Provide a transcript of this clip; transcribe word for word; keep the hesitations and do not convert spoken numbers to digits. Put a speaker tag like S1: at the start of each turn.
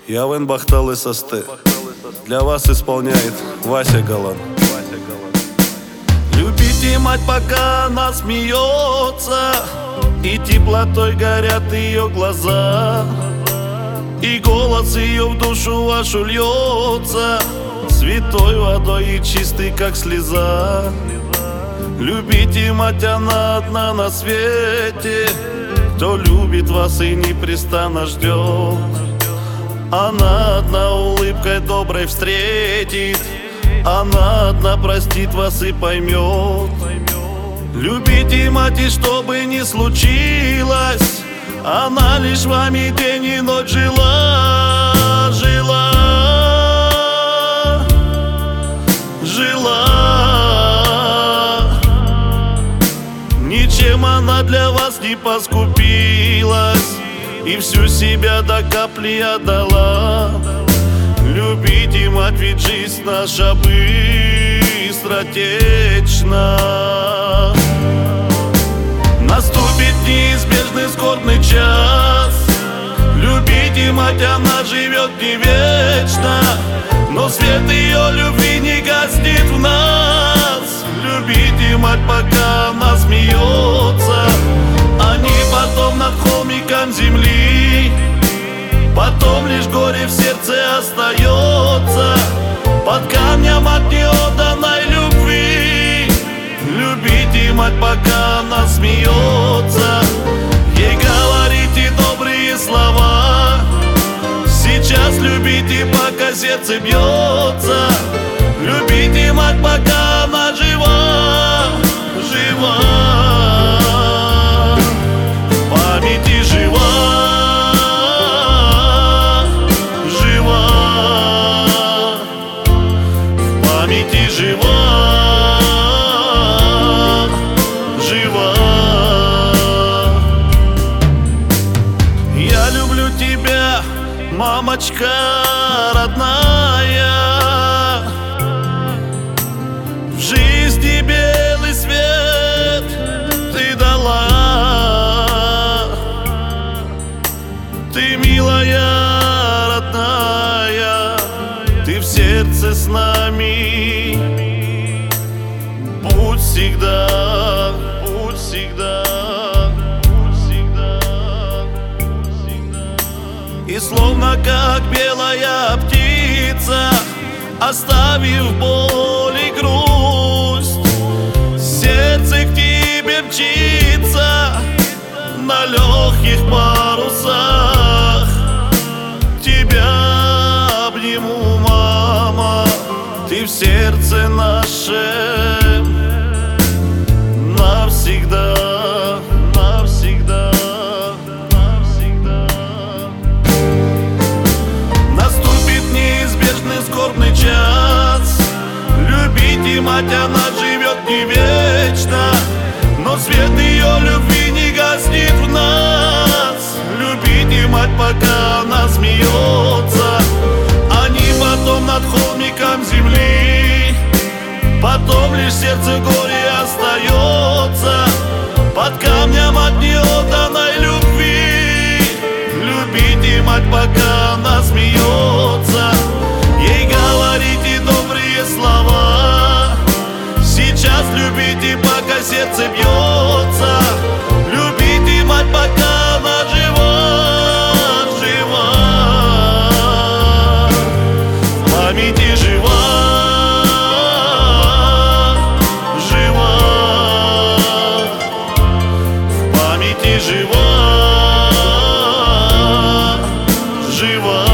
S1: Явен Бахтал и Состе. Для вас исполняет Вася Галан. Любите мать, пока она смеется, и теплотой горят ее глаза, и голос ее в душу вашу льется святой водой и чистый, как слеза. Любите мать, она одна на свете, кто любит вас и непрестанно ждет. Она одна улыбкой доброй встретит, она одна простит вас и поймет. Любите мать, и что бы ни случилось, она лишь вами день и ночь жила, жила, жила. Ничем она для вас не поскупилась и всю себя до капли отдала. Любите мать, ведь жизнь наша быстротечна. Наступит неизбежный скорбный час. Любите мать, она живет не вечно, но свет ее любви не гаснет в нас. Любите мать, пока она смеется, а не потом над холмиком земли. Потом лишь горе в сердце остается под камнем от неотданной любви. Любите мать, пока она смеется, ей говорите добрые слова. Сейчас любите, пока сердце бьется. Любите мать, пока она жива, жива, в памяти жива. Жива, жива. Я люблю тебя, мамочка родная. В жизни белый свет ты дала. Ты милая, родная, ты в сердце с нами. Будь всегда, будь всегда, будь всегда, будь всегда. И словно как белая птица, оставив боль и грусть, сердце к тебе мчится на легких парусах. Тебя обниму, мама, ты в сердце нашем навсегда, навсегда, навсегда. Наступит неизбежный скорбный час. Любите мать, она живет не вечно, но свет ее любви не гаснет в нас. Любите мать, пока она смеется, а не потом над холмиком земли. Потом лишь сердце горе остается под камнем от неотданной любви. Любите мать, пока она смеется, ей говорите добрые слова. Сейчас любите, пока сердце бьется. Любите мать, пока она жива, жива, в памяти жива. Жива, жива.